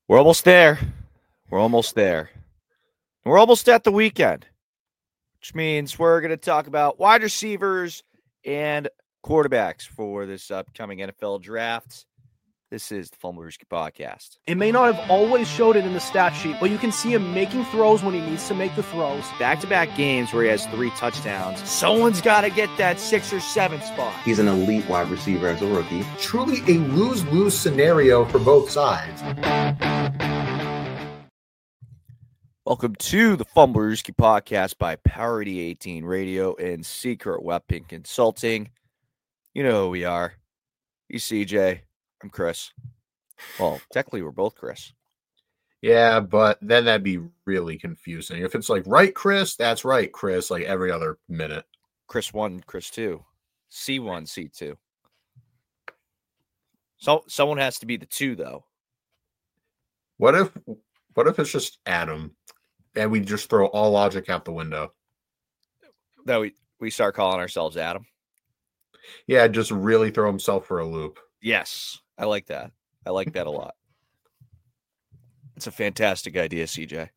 We're almost there. We're almost there. We're almost at the weekend, which means we're going to talk about wide receivers and quarterbacks for this upcoming NFL draft. This is the Fumblerski Podcast. It may not have always showed it in the stat sheet, but you can see him making throws when he needs to make the throws. Back-to-back games where he has 3 touchdowns. Someone's got to get that 6 or 7 spot. He's an elite wide receiver as a rookie. Truly a lose-lose scenario for both sides. Welcome to the Fumblerski Podcast by Power 18 Radio and Secret Weapon Consulting. You know who we are. He's CJ. I'm Chris. Well, technically, we're both Chris. Yeah, but then that'd be really confusing. If it's like, right, Chris, that's right, Chris, like every other minute. Chris 1, Chris 2. C1, C2. So someone has to be the 2, though. What if it's just Adam and we just throw all logic out the window? That we start calling ourselves Adam? Yeah, just really throw himself for a loop. Yes, I like that. I like that a lot. It's a fantastic idea, CJ.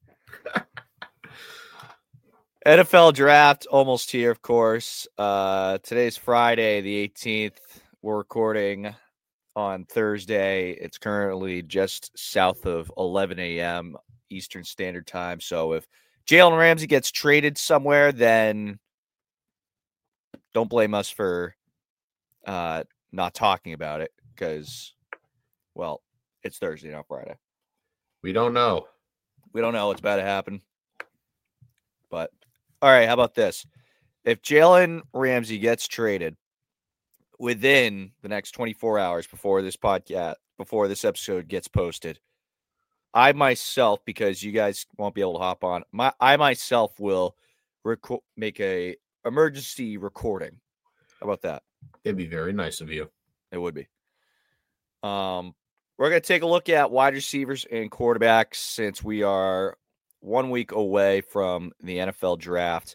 NFL draft almost here, of course. Today's Friday, the 18th. We're recording on Thursday. It's currently just south of 11 a.m. Eastern Standard Time. So if Jalen Ramsey gets traded somewhere, then don't blame us for not talking about it because, well, it's Thursday, not Friday. We don't know. We don't know what's about to happen. But, all right, how about this? If Jalen Ramsey gets traded within the next 24 hours before this podcast, before this episode gets posted, I myself, because you guys won't be able to hop on, I myself will make a emergency recording. How about that? It'd be very nice of you. It would be. We're going to take a look at wide receivers and quarterbacks since we are 1 week away from the NFL draft.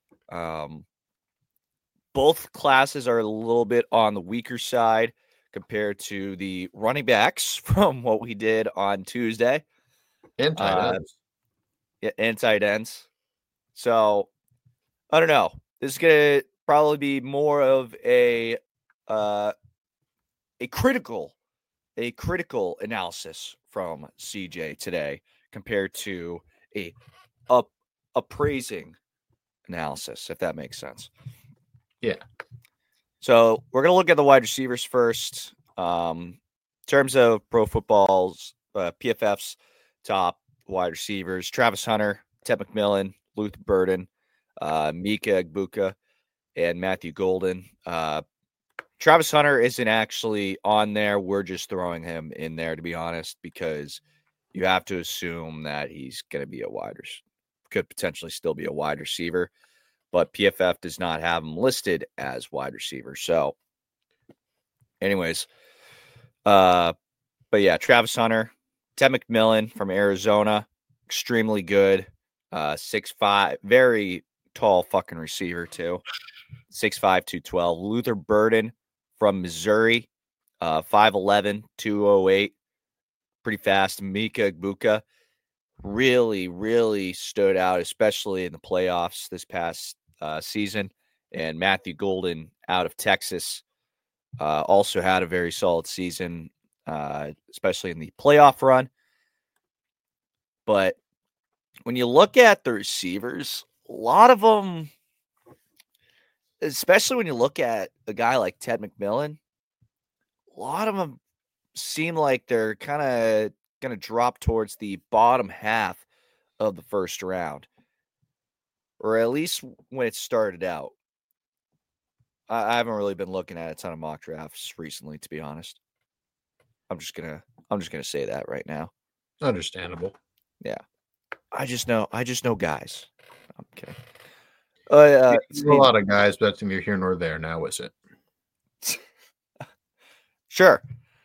Both classes are a little bit on the weaker side compared to the running backs from what we did on Tuesday. And tight ends. Yeah, and tight ends. So, I don't know. This is going to probably be more of a critical analysis from CJ today compared to a appraising analysis, if that makes sense. Yeah. So we're going to look at the wide receivers first. In terms of Pro Football's PFF's top wide receivers, Travis Hunter, Ted McMillan, Luther Burden, Mika Egbuka, and Matthew Golden. Travis Hunter isn't actually on there. We're just throwing him in there, to be honest, because you have to assume that he's going to be could potentially still be a wide receiver, but PFF does not have him listed as wide receiver. So anyways, but yeah, Travis Hunter, Ted McMillan from Arizona, extremely good. 6'5", very tall fucking receiver too. 6'5", 212. Luther Burden from Missouri, 5'11", 208. Pretty fast. Mika Egbuka really, really stood out, especially in the playoffs this past season. And Matthew Golden out of Texas also had a very solid season, especially in the playoff run. But when you look at the receivers, a lot of them, especially when you look at a guy like Ted McMillan, a lot of them seem like they're kind of going to drop towards the bottom half of the first round, or at least when it started out. I haven't really been looking at a ton of mock drafts recently, to be honest. I'm just gonna say that right now. Understandable. Yeah, I just know guys. I'm kidding. It's a lot of guys, but that's neither here nor there now, is it? Sure.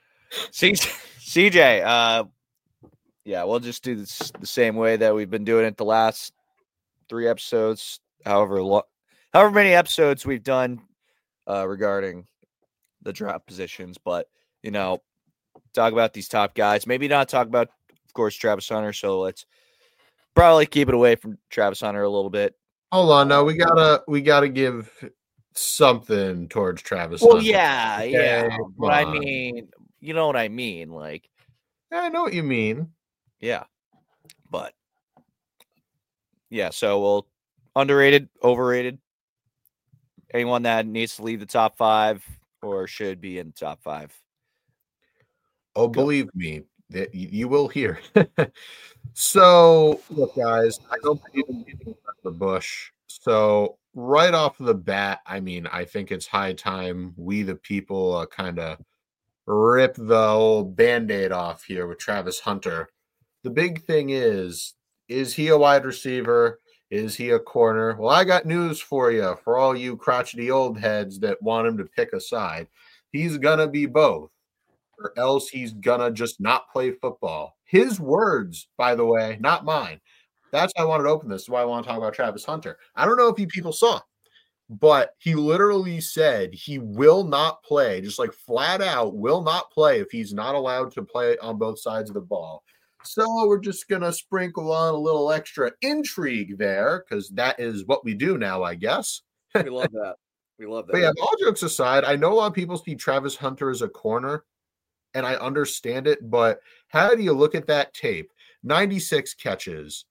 CJ, yeah, we'll just do this the same way that we've been doing it the last 3 episodes, however many episodes we've done regarding the draft positions. But, talk about these top guys. Maybe not talk about course, Travis Hunter. So let's probably keep it away from Travis Hunter a little bit. Hold on, no, we gotta give something towards Travis Well, Hunter. yeah, Okay, but I come on. mean, you know what I mean, like, Yeah, I know what you mean. yeah, but yeah. So we'll underrated, overrated. Anyone that needs to leave the top 5 or should be in the top 5. Oh, Go. believe me, that you will hear. So, look, guys, I don't believe in beating around the bush. So, right off the bat, I mean, I think it's high time we, the people, kind of rip the old band-aid off here with Travis Hunter. The big thing is he a wide receiver? Is he a corner? Well, I got news for you, for all you crotchety old heads that want him to pick a side. He's going to be both, or else he's going to just not play football. His words, by the way, not mine. That's why I wanted to open this. That's why I want to talk about Travis Hunter. I don't know if you people saw, but he literally said he will not play, just like flat out will not play if he's not allowed to play on both sides of the ball. So we're just going to sprinkle on a little extra intrigue there because that is what we do now, I guess. We love that. We love that. But yeah, all jokes aside, I know a lot of people see Travis Hunter as a corner, and I understand it, but how do you look at that tape? 96 catches,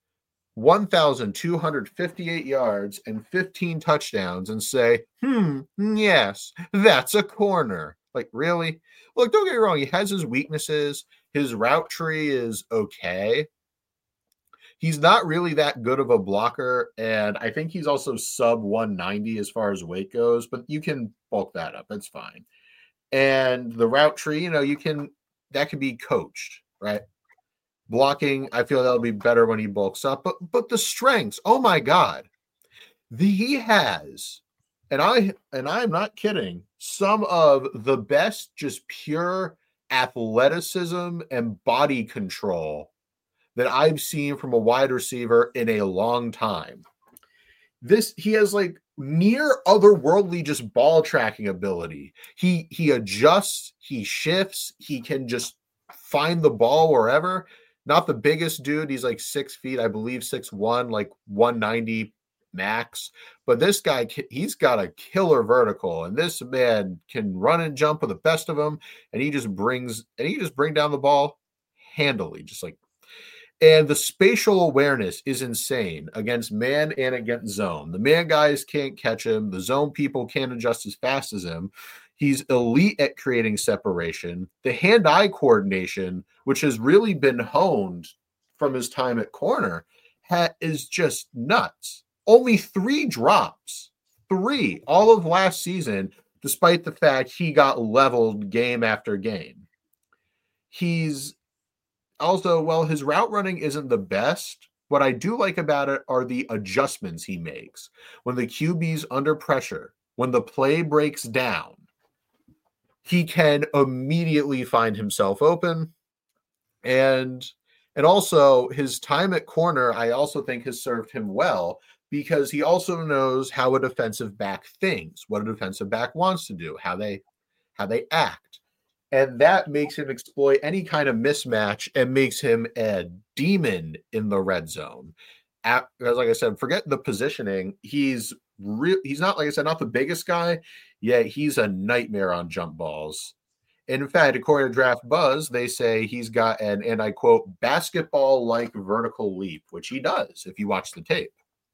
1,258 yards, and 15 touchdowns and say, yes, that's a corner. Like, really? Look, don't get me wrong. He has his weaknesses. His route tree is okay. He's not really that good of a blocker, and I think he's also sub 190 as far as weight goes, but you can bulk that up. That's fine. And the route tree, that could be coached, right? Blocking, I feel that'll be better when he bulks up. But the strengths, oh my God, he has, and I'm not kidding, some of the best just pure athleticism and body control that I've seen from a wide receiver in a long time. He has like near otherworldly just ball tracking ability. He adjusts, he shifts, he can just find the ball wherever. Not the biggest dude. He's like 6 feet, I believe 6'1", like 190 max. But this guy, he's got a killer vertical, and this man can run and jump with the best of them. And he just bring down the ball handily, just like. And the spatial awareness is insane against man and against zone. The man guys can't catch him. The zone people can't adjust as fast as him. He's elite at creating separation. The hand-eye coordination, which has really been honed from his time at corner, is just nuts. Only 3 drops. 3 all of last season, despite the fact he got leveled game after game. He's also, while his route running isn't the best, what I do like about it are the adjustments he makes. When the QB's under pressure, when the play breaks down, he can immediately find himself open. And also his time at corner, I also think has served him well because he also knows how a defensive back thinks, what a defensive back wants to do, how they act. And that makes him exploit any kind of mismatch and makes him a demon in the red zone. Like I said, forget the positioning. He's not, like I said, not the biggest guy, yet he's a nightmare on jump balls. And in fact, according to Draft Buzz, they say he's got an, and I quote, basketball-like vertical leap, which he does if you watch the tape.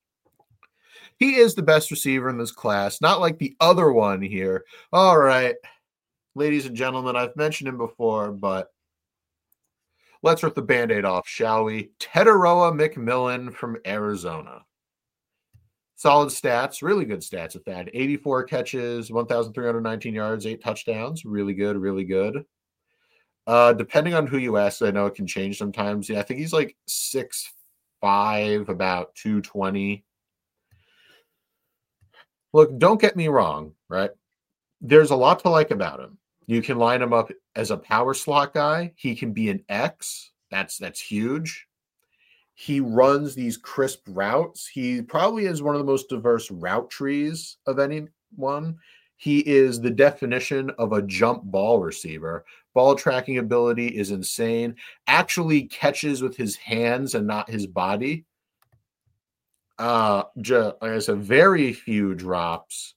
He is the best receiver in this class, not like the other one here. All right. Ladies and gentlemen, I've mentioned him before, but let's rip the Band-Aid off, shall we? Teteroa McMillan from Arizona. Solid stats, really good stats at that. 84 catches, 1,319 yards, 8 touchdowns. Really good, really good. Depending on who you ask, I know it can change sometimes. Yeah, I think he's like 6'5", about 220. Look, don't get me wrong, right? There's a lot to like about him. You can line him up as a power slot guy. He can be an X. That's huge. He runs these crisp routes. He probably is one of the most diverse route trees of anyone. He is the definition of a jump ball receiver, Ball tracking ability is insane. Actually catches with his hands and not his body. Like I said, very few drops.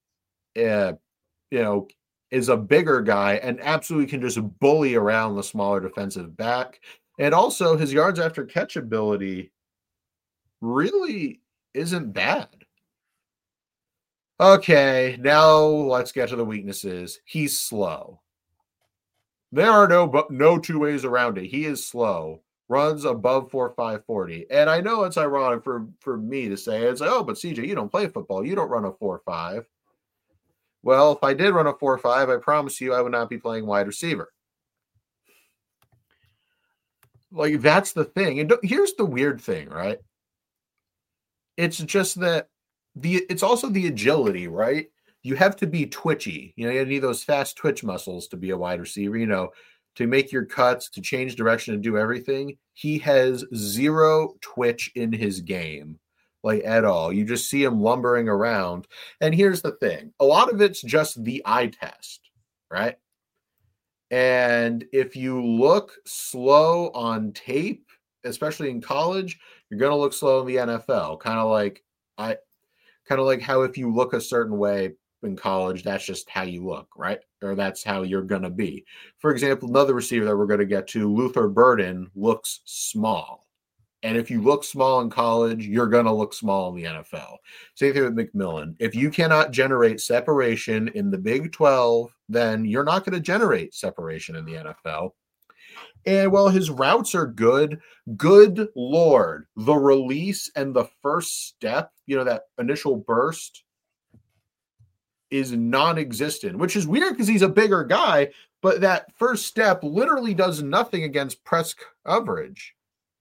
Is a bigger guy and absolutely can just bully around the smaller defensive back. And also his yards after catch ability really isn't bad. Okay, now let's get to the weaknesses. He's slow. There are no two ways around it. He is slow. Runs above 4.5 40. And I know it's ironic for me to say it's like, oh, but CJ, you don't play football. You don't run a 4.5. Well, if I did run a 4.5, I promise you I would not be playing wide receiver. Like, that's the thing. And here's the weird thing, right? It's just that it's also the agility, right? You have to be twitchy. You need those fast twitch muscles to be a wide receiver, to make your cuts, to change direction, and do everything. He has zero twitch in his game. Like at all. You just see him lumbering around. And here's the thing. A lot of it's just the eye test, right? And if you look slow on tape, especially in college, you're going to look slow in the NFL. Kind of like how if you look a certain way in college, that's just how you look, right? Or that's how you're going to be. For example, another receiver that we're going to get to, Luther Burden, looks small. And if you look small in college, you're going to look small in the NFL. Same thing with McMillan. If you cannot generate separation in the Big 12, then you're not going to generate separation in the NFL. And while his routes are good Lord, the release and the first step, that initial burst is non-existent, which is weird because he's a bigger guy, but that first step literally does nothing against press coverage.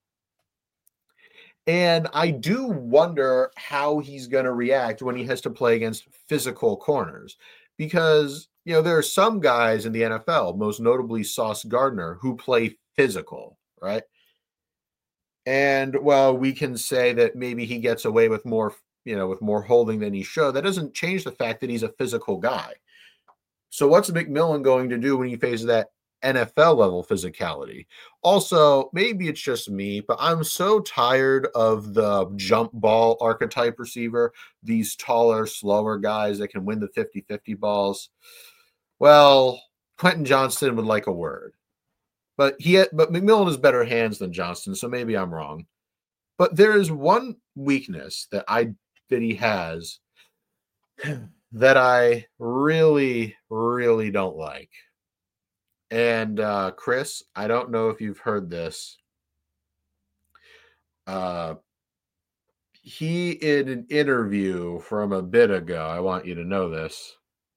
And I do wonder how he's going to react when he has to play against physical corners. Because, there are some guys in the NFL, most notably Sauce Gardner, who play physical, right? And while we can say that maybe he gets away with more, with more holding than he should, that doesn't change the fact that he's a physical guy. So what's McMillan going to do when he faces that NFL level physicality? Also, maybe it's just me, but I'm so tired of the jump ball archetype receiver, these taller, slower guys that can win the 50-50 balls. Well, Quentin Johnston would like a word. But McMillan has better hands than Johnston, so maybe I'm wrong. But there is one weakness that he has that I really, really don't like. And Chris, I don't know if you've heard this. He, in an interview from a bit ago, I want you to know this.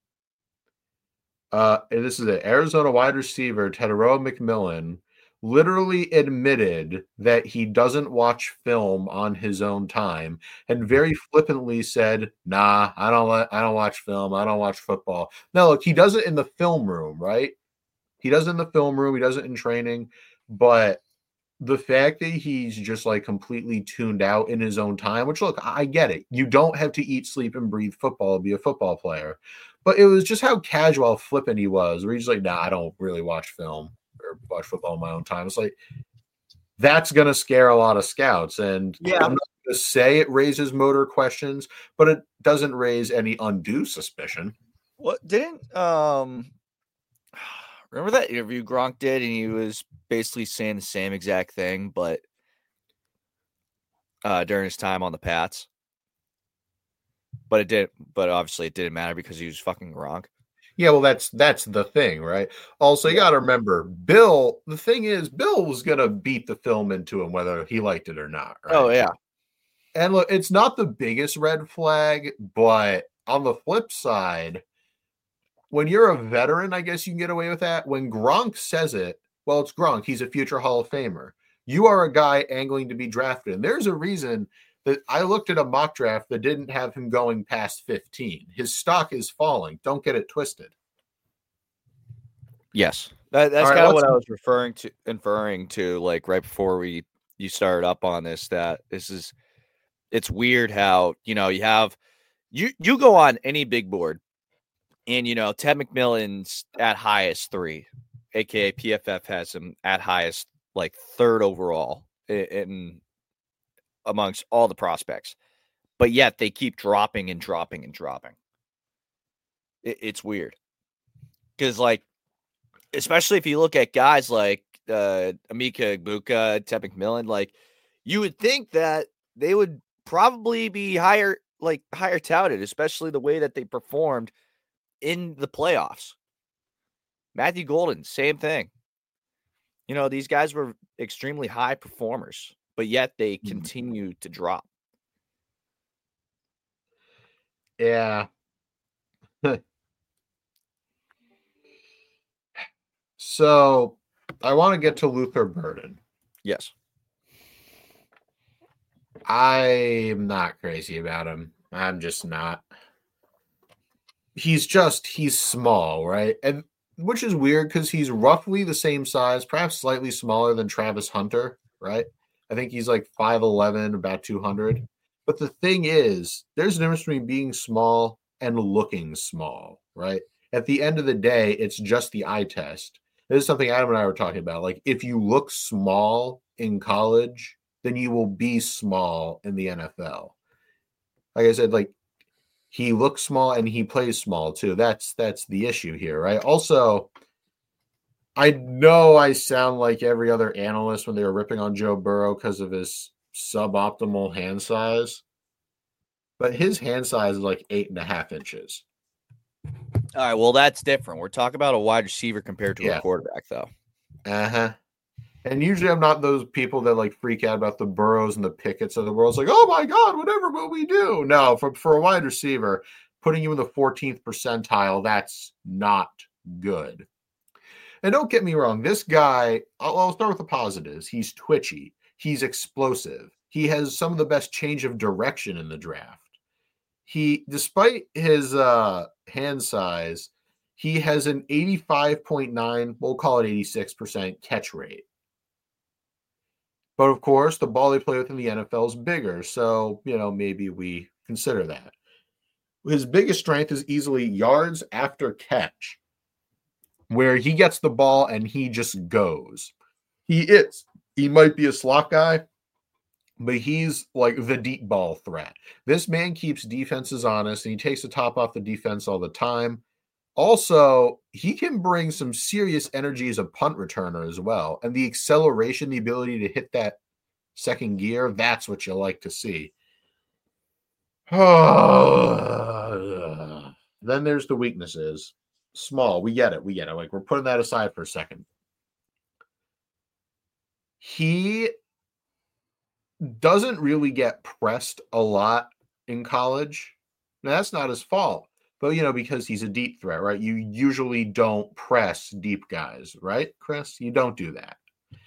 And this is an Arizona wide receiver, Teteroa McMillan, literally admitted that he doesn't watch film on his own time, and very flippantly said, "Nah, I don't watch film. I don't watch football." Now, look, he does it in the film room, right? He does it in the film room. He does it in training. But the fact that he's just like completely tuned out in his own time, which, look, I get it. You don't have to eat, sleep, and breathe football to be a football player. But it was just how casual, flippant he was, where he's like, nah, I don't really watch film or watch football in my own time. It's like, that's going to scare a lot of scouts. And yeah, I'm not going to say it raises motor questions, but it doesn't raise any undue suspicion. What didn't remember that interview Gronk did, and he was basically saying the same exact thing, but during his time on the Pats. But obviously it didn't matter because he was fucking Gronk. Yeah, well, that's the thing, right? Also, you got to remember, Bill, the thing is, Bill was going to beat the film into him whether he liked it or not, right? Oh, yeah. And look, it's not the biggest red flag, but on the flip side, when you're a veteran, I guess you can get away with that. When Gronk says it, well, it's Gronk. He's a future Hall of Famer. You are a guy angling to be drafted. And there's a reason that I looked at a mock draft that didn't have him going past 15. His stock is falling. Don't get it twisted. Yes. That's kind of what I was inferring to, like right before you started up on this, that it's weird how, you have, you go on any big board and, Ted McMillan's at highest 3. aka PFF, has him at highest, like third overall in amongst all the prospects, but yet they keep dropping and dropping and dropping. It's weird because, like, especially if you look at guys like Emeka Egbuka, Ted McMillan, like you would think that they would probably be higher touted, especially the way that they performed in the playoffs. Matthew Golden, same thing. You know, these guys were extremely high performers, but yet they continue to drop. Yeah. So I want to get to Luther Burden. Yes. I'm not crazy about him. I'm just not. He's small, right? And which is weird because he's roughly the same size, perhaps slightly smaller than Travis Hunter, right? I think he's like 5'11", about 200. But the thing is, there's a difference between being small and looking small, right? At the end of the day, it's just the eye test. This is something Adam and I were talking about. Like, if you look small in college, then you will be small in the NFL. Like I said, like, he looks small and he plays small too. That's the issue here, right? Also, I know I sound like every other analyst when they were ripping on Joe Burrow because of his suboptimal hand size, but his hand size is like 8.5 inches. All right, well, that's different. We're talking about a wide receiver compared to a quarterback, though. Uh-huh. And usually I'm not those people that like freak out about the Burrows and the Pickett's of the world. It's like, oh my God, whatever will we do? No, for a wide receiver, putting you in the 14th percentile, that's not good. And don't get me wrong, this guy, I'll start with the positives. He's twitchy. He's explosive. He has some of the best change of direction in the draft. He, despite his hand size, he has an 85.9, we'll call it 86% catch rate. But of course, the ball they play with in the NFL is bigger. So, maybe we consider that. His biggest strength is easily yards after catch, where he gets the ball and he just goes. He might be a slot guy, but he's like the deep ball threat. This man keeps defenses honest and he takes the top off the defense all the time. Also, he can bring some serious energy as a punt returner as well. And the acceleration, the ability to hit that second gear, that's what you like to see. Then there's the weaknesses. Small, we get it. Like, we're putting that aside for a second. He doesn't really get pressed a lot in college. Now, that's not his fault. But, because he's a deep threat, right? You usually don't press deep guys, right, Chris? You don't do that.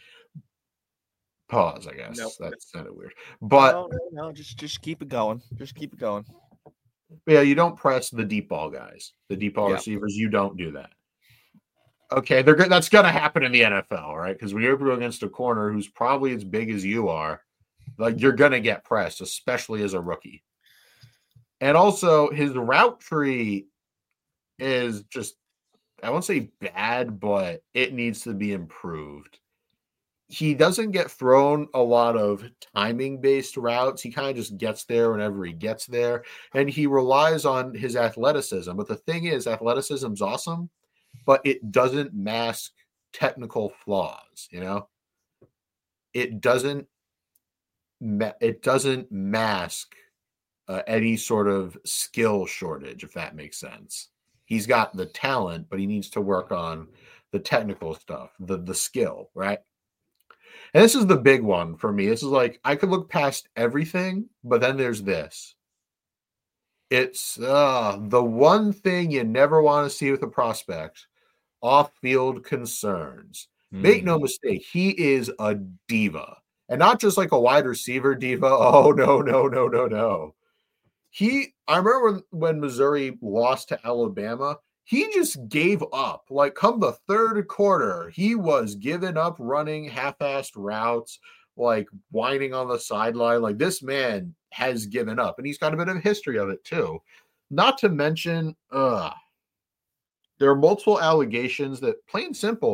Pause, I guess. Nope. That sounded weird. But no, just keep it going. Just keep it going. Yeah, you don't press the deep ball guys. The deep ball receivers, you don't do that. Okay, that's going to happen in the NFL, right? Because when you're going against a corner who's probably as big as you are, like, you're going to get pressed, especially as a rookie. And also, his route tree is just, I won't say bad, but it needs to be improved. He doesn't get thrown a lot of timing-based routes. He kind of just gets there whenever he gets there. And he relies on his athleticism. But the thing is, athleticism's awesome, but it doesn't mask technical flaws, It doesn't mask any sort of skill shortage, if that makes sense. He's got the talent, but he needs to work on the technical stuff, the skill, right? And this is the big one for me. This is like, I could look past everything, but then there's this. It's the one thing you never want to see with a prospect, off-field concerns. Make no mistake, he is a diva. And not just like a wide receiver diva. Oh, no. I remember when Missouri lost to Alabama, he just gave up. Like, come the third quarter, he was giving up running half-assed routes, like whining on the sideline. Like, this man has given up, and he's got a bit of a history of it too. Not to mention, there are multiple allegations that, plain simple,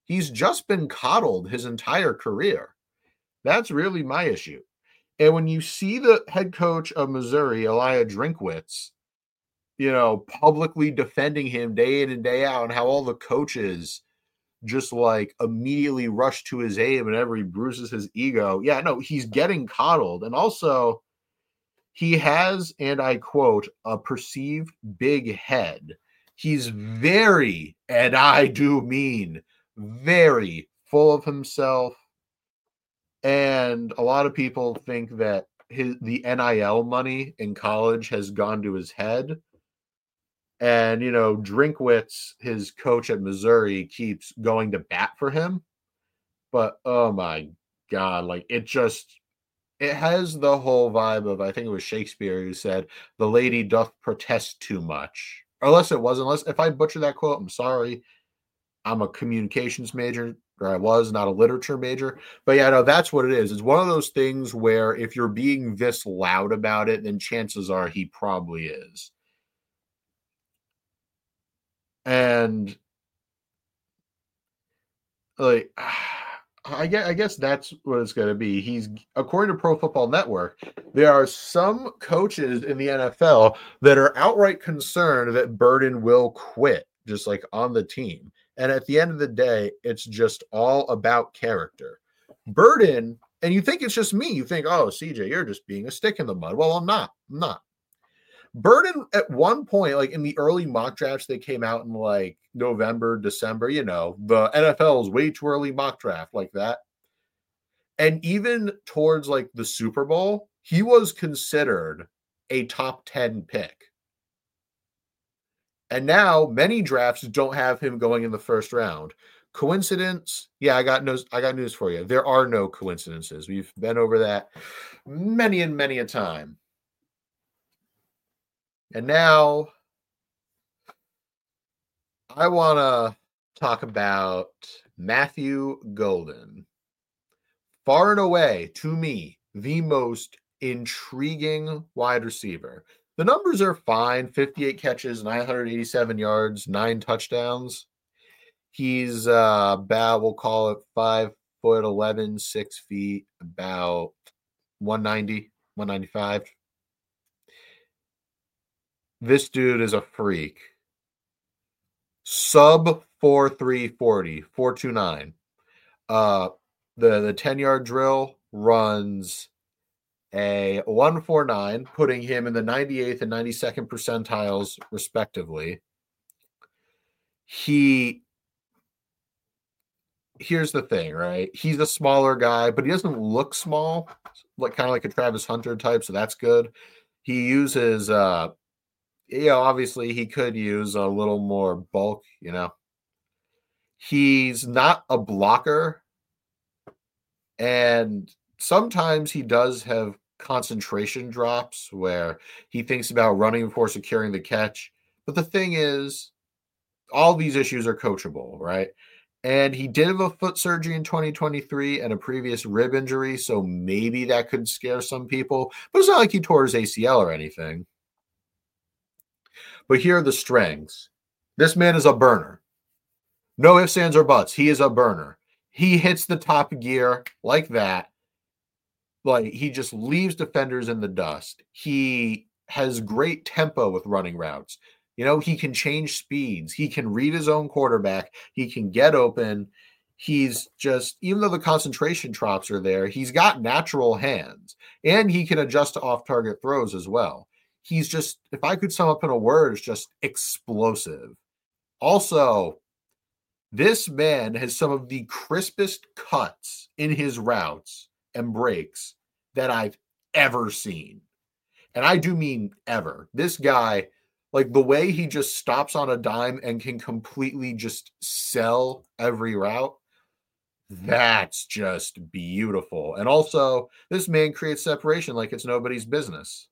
He's just been coddled his entire career. That's really my issue. And when you see the head coach of Missouri, Elia Drinkwitz, publicly defending him day in and day out, and how all the coaches just like immediately rush to his aid whenever he bruises his ego. Yeah, no, he's getting coddled. And also, he has, and I quote, a perceived big head. He's very, and I do mean very, full of himself. And a lot of people think that the NIL money in college has gone to his head. And, Drinkwitz, his coach at Missouri, keeps going to bat for him. But, oh my God, like it has the whole vibe of, I think it was Shakespeare who said, the lady doth protest too much. Unless if I butcher that quote, I'm sorry. I'm a communications major, or I was, not a literature major. But yeah, no, that's what it is. It's one of those things where if you're being this loud about it, then chances are he probably is. And like, I guess that's what it's going to be. He's, according to Pro Football Network, there are some coaches in the NFL that are outright concerned that Burden will quit, just like on the team. And at the end of the day, it's just all about character. Burden, and you think it's just me. You think, oh, CJ, you're just being a stick in the mud. Well, I'm not. Burden at one point, like in the early mock drafts that came out in like November, December, the NFL's way too early mock draft like that. And even towards like the Super Bowl, he was considered a top 10 pick. And now many drafts don't have him going in the first round. Coincidence? Yeah, I got news for you. There are no coincidences. We've been over that many and many a time. And now I want to talk about Matthew Golden. Far and away, to me, the most intriguing wide receiver. The numbers are fine. 58 catches, 987 yards, 9 touchdowns. He's about, we'll call it 5'11", 6 feet, about 190, 195. This dude is a freak. Sub 4.340, 4.29. The 10-yard drill runs a 1.49, putting him in the 98th and 92nd percentiles, respectively. Here's the thing, right? He's a smaller guy, but he doesn't look small, kind of like a Travis Hunter type, so that's good. He uses obviously he could use a little more bulk, He's not a blocker, and sometimes he does have concentration drops where he thinks about running before securing the catch. But the thing is, all these issues are coachable, right? And he did have a foot surgery in 2023 and a previous rib injury, so maybe that could scare some people. But it's not like he tore his ACL or anything. But here are the strengths. This man is a burner. No ifs, ands, or buts. He is a burner. He hits the top gear like that. Like, he just leaves defenders in the dust. He has great tempo with running routes. He can change speeds. He can read his own quarterback. He can get open. He's just, even though the concentration drops are there, he's got natural hands. And he can adjust to off-target throws as well. He's just, if I could sum up in a word, it's just explosive. Also, this man has some of the crispest cuts in his routes and breaks that I've ever seen. And I do mean ever. This guy, like the way he just stops on a dime and can completely just sell every route, that's just beautiful. And also, this man creates separation like it's nobody's business.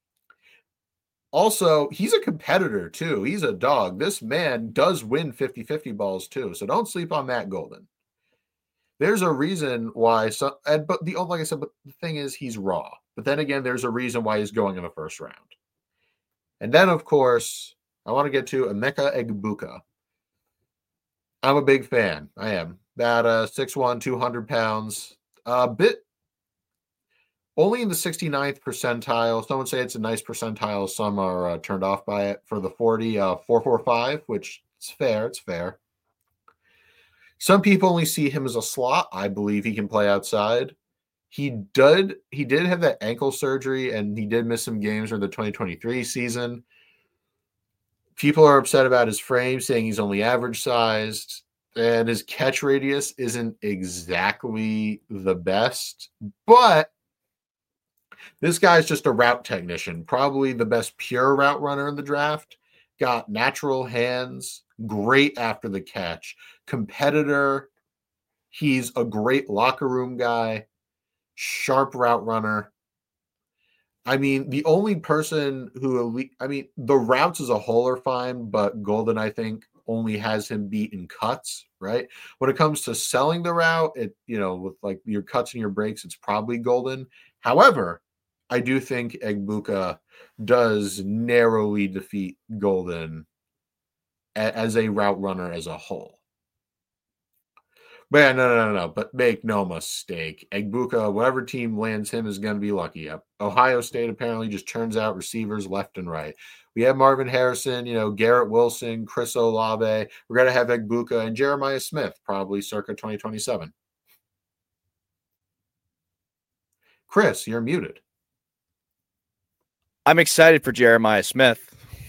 Also, he's a competitor, too. He's a dog. This man does win 50-50 balls, too. So don't sleep on Matt Golden. There's a reason why, like I said, but the thing is, he's raw. But then again, there's a reason why he's going in the first round. And then, of course, I want to get to Emeka Egbuka. I'm a big fan. I am. About 6'1", 200 pounds. A bit only in the 69th percentile. Some would say it's a nice percentile. Some are turned off by it. For the 40, 4.45, which is fair. It's fair. Some people only see him as a slot. I believe he can play outside. He did have that ankle surgery, and he did miss some games during the 2023 season. People are upset about his frame, saying he's only average sized, and his catch radius isn't exactly the best. But this guy's just a route technician, probably the best pure route runner in the draft. Got natural hands, great after the catch, competitor. He's a great locker room guy, sharp route runner. I mean, the only person who, the routes as a whole are fine, but Golden, I think, only has him beat in cuts, right? When it comes to selling the route, with like your cuts and your breaks, it's probably Golden. However, I do think Egbuka does narrowly defeat Golden as a route runner as a whole. But yeah, no. But make no mistake, Egbuka, whatever team lands him is going to be lucky. Ohio State apparently just turns out receivers left and right. We have Marvin Harrison, Garrett Wilson, Chris Olave. We're going to have Egbuka and Jeremiah Smith probably circa 2027. Chris, you're muted. I'm excited for Jeremiah Smith.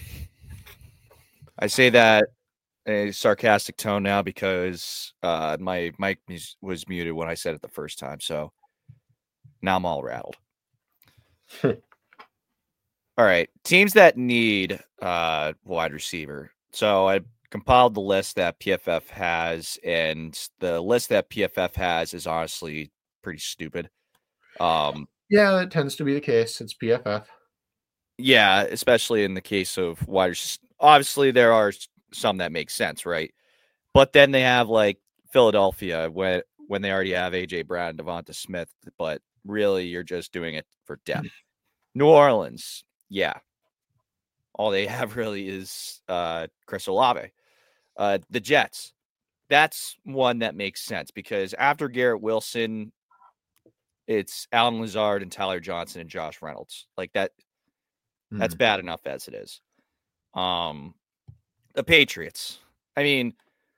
I say that in a sarcastic tone now because my mic was muted when I said it the first time. So now I'm all rattled. All right. Teams that need wide receiver. So I compiled the list that PFF has, and the list that PFF has is honestly pretty stupid. Yeah, that tends to be the case. It's PFF. Yeah, especially in the case of wide. Obviously, there are some that make sense, right? But then they have like Philadelphia when they already have AJ Brown and Devonta Smith, but really you're just doing it for depth. New Orleans, yeah. All they have really is Chris Olave. The Jets, that's one that makes sense because after Garrett Wilson, it's Alan Lazard and Tyler Johnson and Josh Reynolds. Like that. That's bad enough as it is. The Patriots. I mean,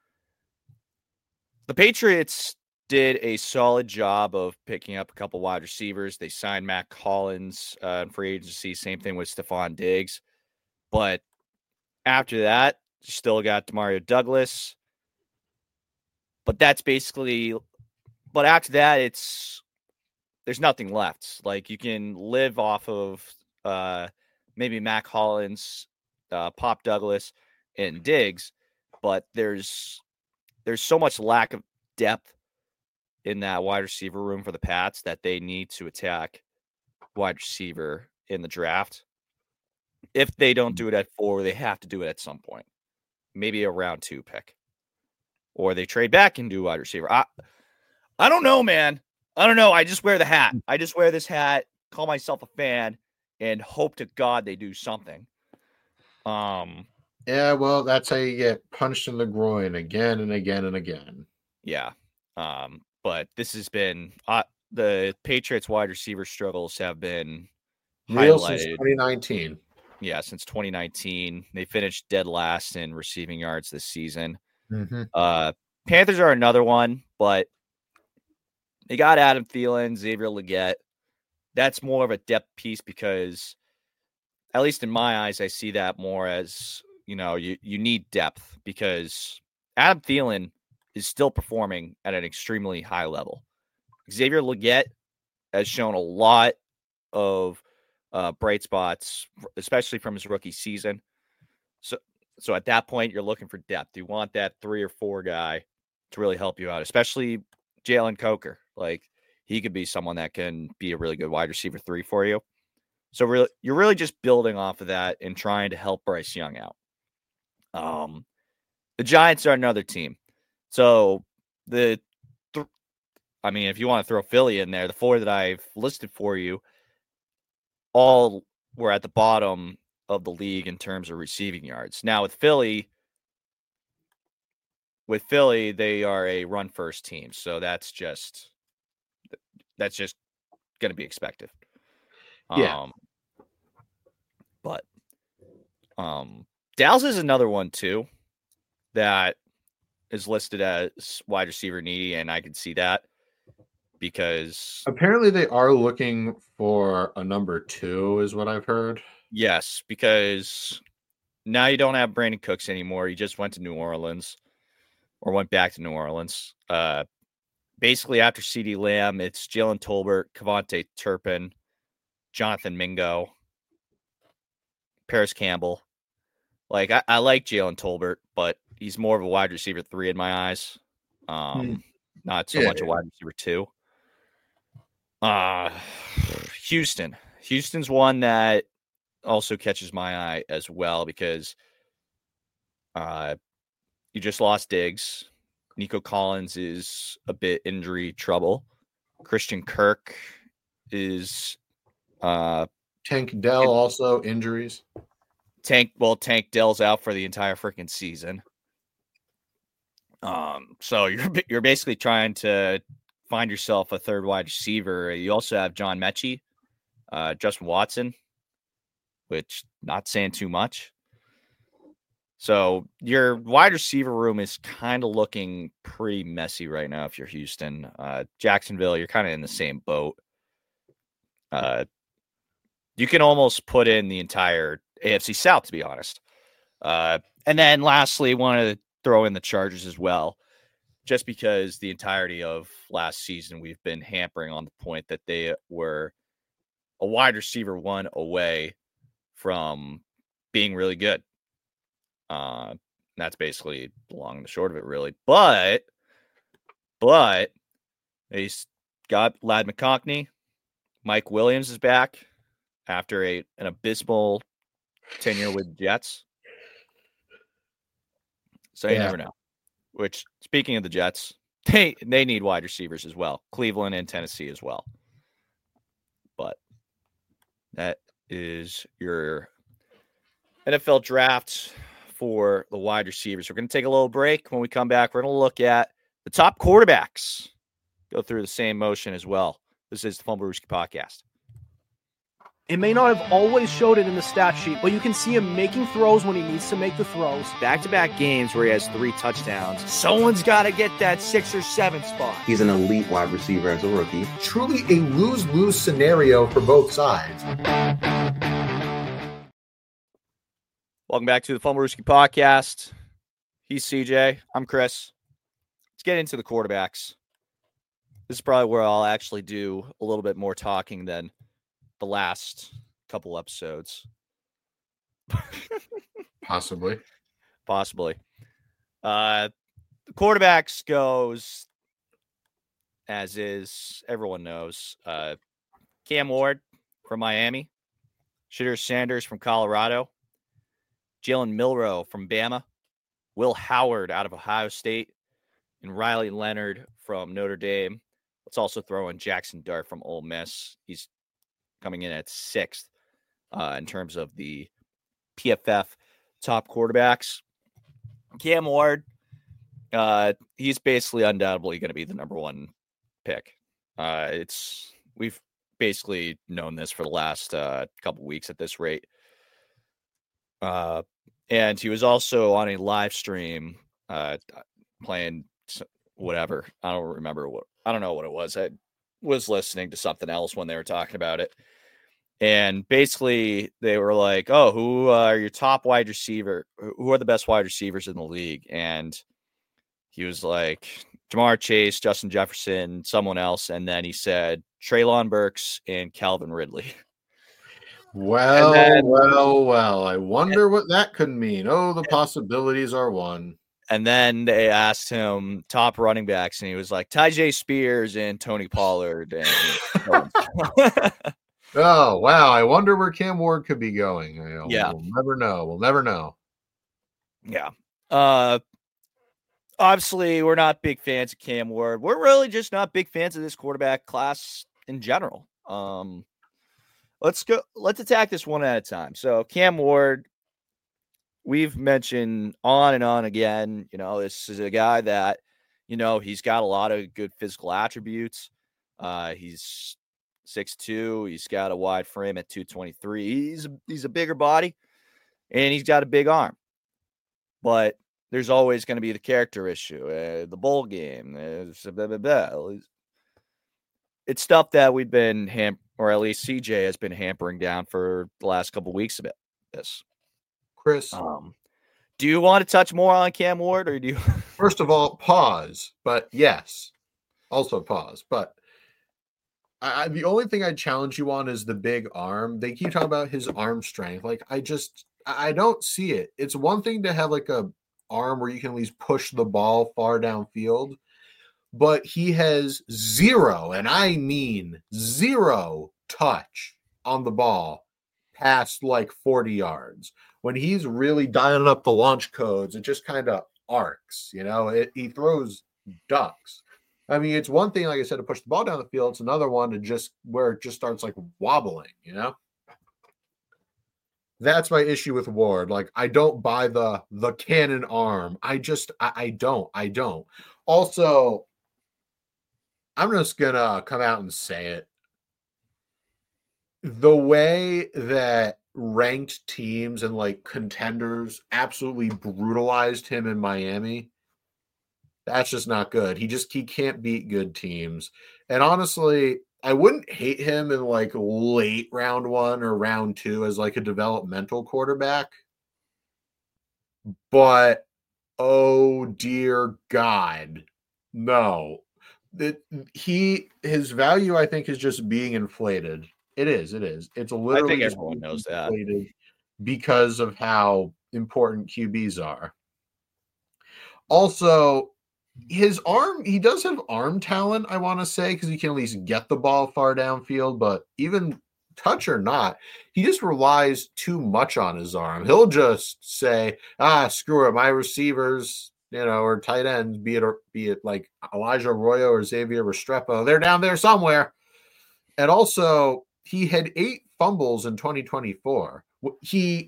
the Patriots did a solid job of picking up a couple wide receivers. They signed Matt Collins in free agency. Same thing with Stephon Diggs. But after that, you still got Demario Douglas. But that's basically. But after that, there's nothing left. Like you can live off of maybe Mac Hollins, Pop Douglas, and Diggs, but there's so much lack of depth in that wide receiver room for the Pats that they need to attack wide receiver in the draft. If they don't do it at 4, they have to do it at some point. Maybe a round 2 pick. Or they trade back and do wide receiver. I don't know, man. I don't know. I just wear the hat. I just wear this hat, call myself a fan, and hope to God they do something. Yeah, well, that's how you get punched in the groin again and again and again. Yeah. But this has been the Patriots wide receiver struggles have been real highlighted since 2019. Yeah, since 2019. They finished dead last in receiving yards this season. Mm-hmm. Panthers are another one, but they got Adam Thielen, Xavier Legette. That's more of a depth piece because, at least in my eyes, I see that more as, you need depth because Adam Thielen is still performing at an extremely high level. Xavier Legette has shown a lot of bright spots, especially from his rookie season. So at that point, you're looking for depth. You want that 3 or 4 guy to really help you out, especially Jalen Coker. Like, he could be someone that can be a really good wide receiver 3 for you. So you're really just building off of that and trying to help Bryce Young out. The Giants are another team. So if you want to throw Philly in there, the 4 that I've listed for you all were at the bottom of the league in terms of receiving yards. Now with Philly, with Philly, they are a run first team. So that's just going to be expected. Yeah. But Dallas is another one too that is listed as wide receiver needy, and I can see that because Apparently they are looking for a number 2, is what I've heard. yes, because now you don't have Brandon Cooks anymore. He just went to New Orleans or went back to New Orleans. Basically after CeeDee Lamb, it's Jalen Tolbert, Kevontae Turpin, Jonathan Mingo, Paris Campbell. Like I like Jalen Tolbert, but he's more of a wide receiver 3 in my eyes. Not so much a wide receiver 2. Houston's one that also catches my eye as well because you just lost Diggs. Nico Collins is a bit injury trouble. Christian Kirk is Tank Dell also injuries. Tank Dell's out for the entire freaking season. So you're basically trying to find yourself a third wide receiver. You also have John Mechie, Justin Watson, which not saying too much. So your wide receiver room is kind of looking pretty messy right now if you're Houston. Jacksonville, you're kind of in the same boat. You can almost put in the entire AFC South, to be honest. And then lastly, want to throw in the Chargers as well, just because the entirety of last season we've been hampering on the point that they were a wide receiver 1 away from being really good. That's basically the long and the short of it, really. But he's got Ladd McConkey. Mike Williams is back after an abysmal tenure with Jets. So you never know. Which, speaking of the Jets, they need wide receivers as well. Cleveland and Tennessee as well. But that is your NFL draft for the wide receivers. We're going to take a little break. When we come back, we're going to look at the top quarterbacks. Go through the same motion as well. This is the Fumblerooski Podcast. It may not have always showed it in the stat sheet, but you can see him making throws when he needs to make the throws. Back-to-back games where he has 3 touchdowns. Someone's got to get that 6 or 7 spot. He's an elite wide receiver as a rookie. Truly a lose-lose scenario for both sides. Welcome back to the Fumblerooski Podcast. He's CJ. I'm Chris. Let's get into the quarterbacks. This is probably where I'll actually do a little bit more talking than the last couple episodes. Possibly. The quarterbacks goes as is. Everyone knows. Cam Ward from Miami. Shedeur Sanders from Colorado. Jalen Milroe from Bama. Will Howard out of Ohio State. And Riley Leonard from Notre Dame. Let's also throw in Jackson Dart from Ole Miss. He's coming in at 6th in terms of the PFF top quarterbacks. Cam Ward, he's basically undoubtedly going to be the number 1 pick. We've basically known this for the last couple weeks at this rate. And he was also on a live stream playing whatever. I don't know what it was. I was listening to something else when they were talking about it. And basically they were like, oh, who are your top wide receiver? Who are the best wide receivers in the league? And he was like, Jamar Chase, Justin Jefferson, someone else. And then he said, Treylon Burks and Calvin Ridley. Well. I wonder what that could mean. Oh, the possibilities are one. And then they asked him top running backs, and he was like, Tyjae Spears and Tony Pollard. And oh, wow. I wonder where Cam Ward could be going. Yeah. We'll never know. Yeah. Obviously, we're not big fans of Cam Ward. We're really just not big fans of this quarterback class in general. Let's attack this one at a time. So Cam Ward, we've mentioned on and on again, this is a guy that, he's got a lot of good physical attributes. He's 6'2". He's got a wide frame at 223. He's a bigger body, and he's got a big arm. But there's always going to be the character issue, the bowl game. Blah, blah, blah. It's stuff that we've been or at least CJ has been hampering down for the last couple of weeks about this. Chris, do you want to touch more on Cam Ward, or do you? First of all, pause. But yes, also pause. But the only thing I'd challenge you on is the big arm. They keep talking about his arm strength. Like, I don't see it. It's one thing to have like a arm where you can at least push the ball far downfield, but he has zero, and I mean zero touch on the ball past like 40 yards. When he's really dialing up the launch codes, it just kind of arcs, he throws ducks. I mean, it's one thing, like I said, to push the ball down the field. It's another one to just where it just starts like wobbling, That's my issue with Ward. Like, I don't buy the cannon arm. I don't. Also, I'm just gonna come out and say it. The way that ranked teams and like contenders absolutely brutalized him in Miami, that's just not good. He can't beat good teams. And honestly, I wouldn't hate him in like late round 1 or round 2 as like a developmental quarterback. But oh dear God, no. His value, I think, is just being inflated. It is. It's literally, I think everyone knows that, because of how important QBs are. Also, his arm, he does have arm talent, I want to say, because he can at least get the ball far downfield, but even touch or not, he just relies too much on his arm. He'll just say, screw it, my receivers, or tight ends, be it like Elijah Arroyo or Xavier Restrepo, they're down there somewhere. And also, he had 8 fumbles in 2024. He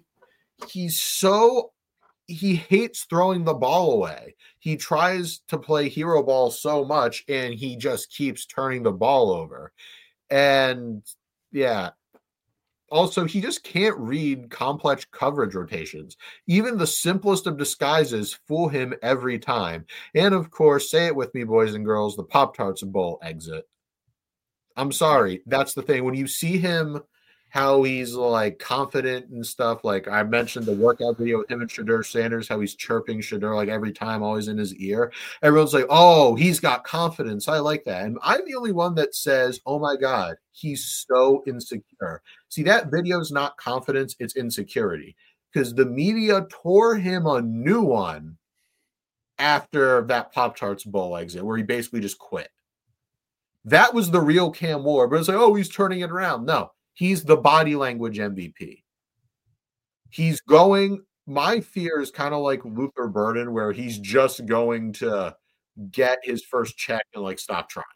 hates throwing the ball away. He tries to play hero ball so much, and he just keeps turning the ball over. And yeah, also, he just can't read complex coverage rotations. Even the simplest of disguises fool him every time. And of course, say it with me, boys and girls, the Pop-Tarts Bowl exit. I'm sorry. That's the thing. When you see him, how he's like confident and stuff, like I mentioned the workout video with him and Shedeur Sanders, how he's chirping Shedeur like every time, always in his ear. Everyone's like, oh, he's got confidence. I like that. And I'm the only one that says, oh my God, he's so insecure. See, that video is not confidence, it's insecurity. Because the media tore him a new one after that Pop-Tarts Bowl exit, where he basically just quit. That was the real Cam Ward. But it's like, oh, he's turning it around. No, he's the body language MVP. He's going, my fear is kind of like Luther Burden, where he's just going to get his first check and like stop trying.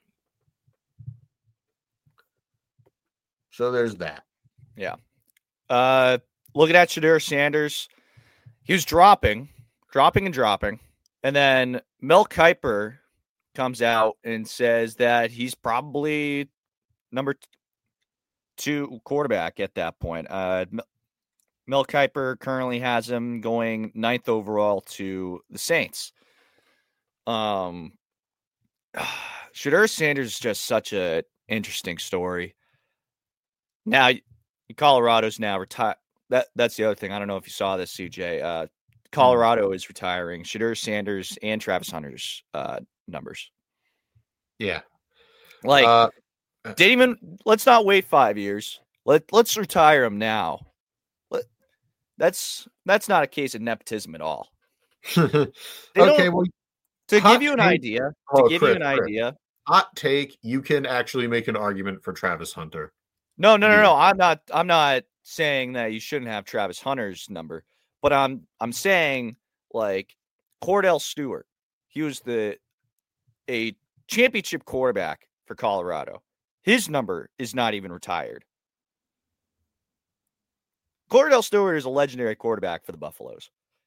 So there's that. Yeah. Looking at Shedeur Sanders, he was dropping. And then Mel Kiper comes out and says that he's probably number 2 quarterback at that point. Mel Kiper currently has him going 9th overall to the Saints. Shedeur Sanders is just such an interesting story. Now, Colorado's now retired. That's the other thing. I don't know if you saw this, CJ. Colorado is retiring Shedeur Sanders and Travis Hunter's numbers. Yeah. Like, let's not wait 5 years. Let's retire him now. That's not a case of nepotism at all. Okay, well, to give you an idea, hot take, you can actually make an argument for Travis Hunter. No. I'm not saying that you shouldn't have Travis Hunter's number, but I'm saying like Cordell Stewart. He was a championship quarterback for Colorado. His number is not even retired. Cordell Stewart is a legendary quarterback for the Buffaloes.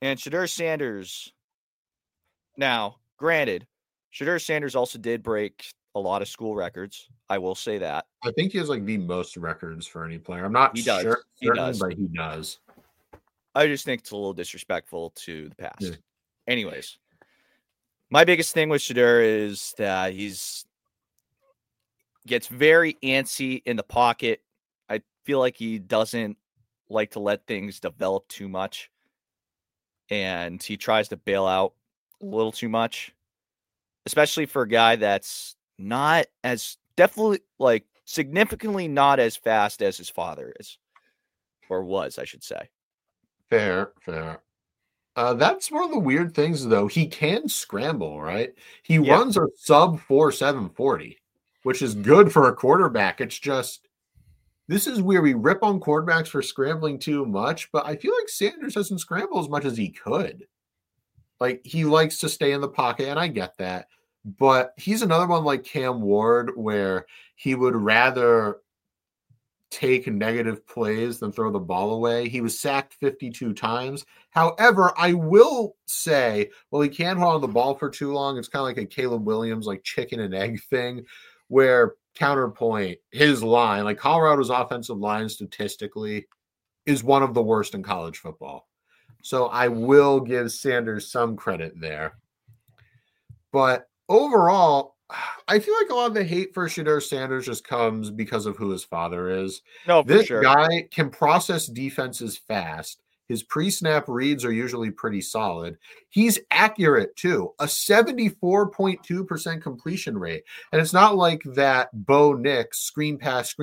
And Shedeur Sanders. Now, granted, Shedeur Sanders also did break a lot of school records. I will say that. I think he has like the most records for any player. I'm not He does. sure, He certain, does. but he does. I just think it's a little disrespectful to the past. Yeah. Anyways, my biggest thing with Shedeur is that he's gets very antsy in the pocket. I feel like he doesn't like to let things develop too much. And he tries to bail out a little too much, especially for a guy that's not as definitely like significantly not as fast as his father is or was, I should say. Fair. That's one of the weird things, though. He can scramble, right? He runs a sub 4.740, which is good for a quarterback. It's just, this is where we rip on quarterbacks for scrambling too much, but I feel like Sanders doesn't scramble as much as he could. Like, he likes to stay in the pocket, and I get that. But he's another one like Cam Ward, where he would rather take negative plays than throw the ball away. He was sacked 52 times. However, I will say, well, he can't hold on the ball for too long. It's kind of like a Caleb Williams, like chicken and egg thing, where counterpoint, his line, like Colorado's offensive line statistically is one of the worst in college football. So I will give Sanders some credit there. But overall, I feel like a lot of the hate for Shedeur Sanders just comes because of who his father is. No, for This sure. guy can process defenses fast. His pre-snap reads are usually pretty solid. He's accurate too, a 74.2% completion rate. And it's not like that Bo Nix screen pass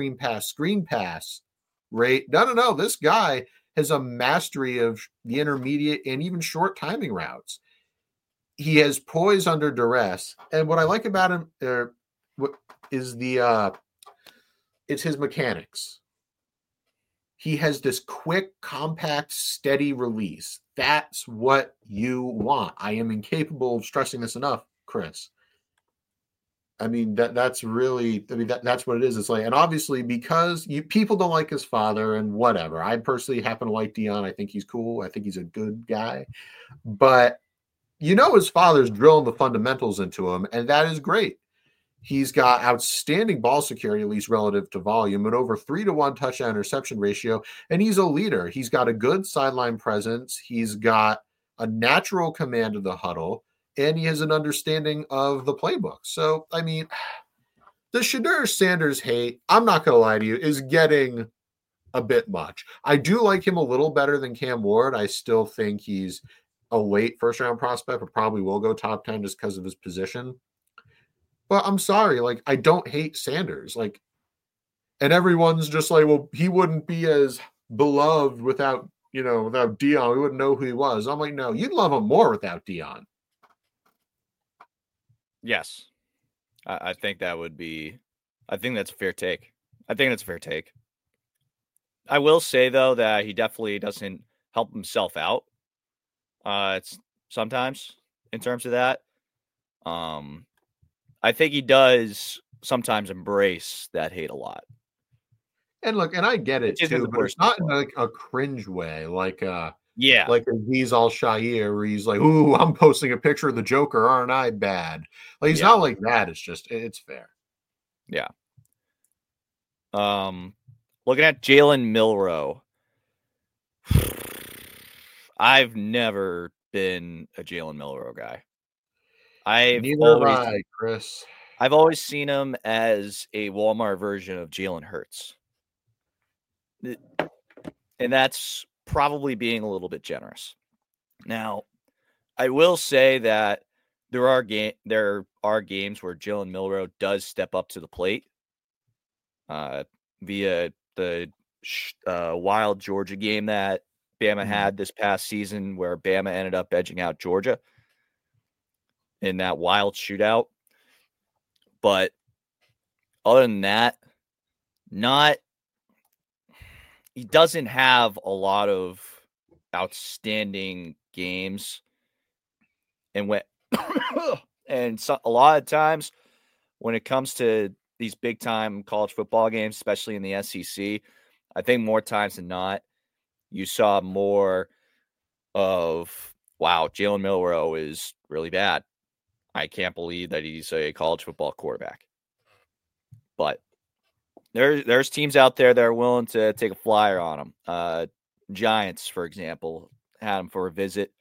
rate. No. This guy has a mastery of the intermediate and even short timing routes. He has poise under duress. And what I like about him is it's his mechanics. He has this quick, compact, steady release. That's what you want. I am incapable of stressing this enough, Chris. I mean, that's really, that's what it is. It's like, and obviously because people don't like his father and whatever. I personally happen to like Deion. I think he's cool. I think he's a good guy. But his father's drilling the fundamentals into him, and that is great. He's got outstanding ball security, at least relative to volume, and over 3-to-1 touchdown interception ratio. And he's a leader. He's got a good sideline presence. He's got a natural command of the huddle, and he has an understanding of the playbook. So, I mean, the Shedeur Sanders hate, I'm not going to lie to you, is getting a bit much. I do like him a little better than Cam Ward. I still think he's a late first-round prospect, but probably will go top 10 just because of his position. But I'm sorry, like, I don't hate Sanders. Like, and everyone's just like, well, he wouldn't be as beloved without Deion. We wouldn't know who he was. I'm like, no, you'd love him more without Deion. Yes. I think that's a fair take. I will say, though, that he definitely doesn't help himself out. It's sometimes in terms of that. I think he does sometimes embrace that hate a lot. And look, and I get it too, but it's not in like a cringe way, like like Aziz Al-Shaair, where he's like, "Ooh, I'm posting a picture of the Joker, aren't I bad?" Like he's not like that. It's just it's fair. Yeah. Looking at Jalen Milroe, I've never been a Jalen Milroe guy. Chris. I've always seen him as a Walmart version of Jalen Hurts. And that's probably being a little bit generous. Now, I will say that there are games where Jalen Milroe does step up to the plate via the wild Georgia game that Bama had this past season, where Bama ended up edging out Georgia in that wild shootout. But other than that, he doesn't have a lot of outstanding games. And a lot of times when it comes to these big time college football games, especially in the SEC, I think more times than not, you saw more of wow, Jalen Milroe is really bad. I can't believe that he's a college football quarterback. But there's teams out there that are willing to take a flyer on him. Giants, for example, had him for a visit.